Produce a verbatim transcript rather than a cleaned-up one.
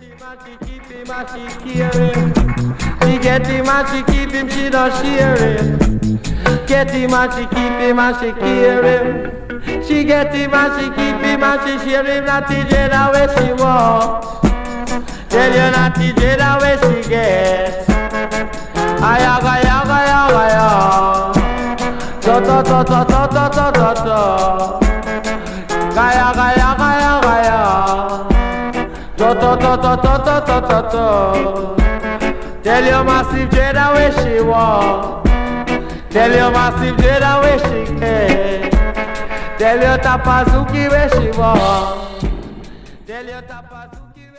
him and she keep him and she caring. She get him and she keep him, she don't share him. Get him and she keep him and she care him. She get him and she keep him and she share him. Not the Jada where she walk. Tell you not the Jada where she gets. Ayaga yaga yaga yaga. To to to to to to to to to. Gaya gaya gaya gaya. To to to to to to to to to. Tell your massive Jada where she walk. Tell your massive Jada where she get. Tell your Tapazuki where she walk. Tell your Tapazuki.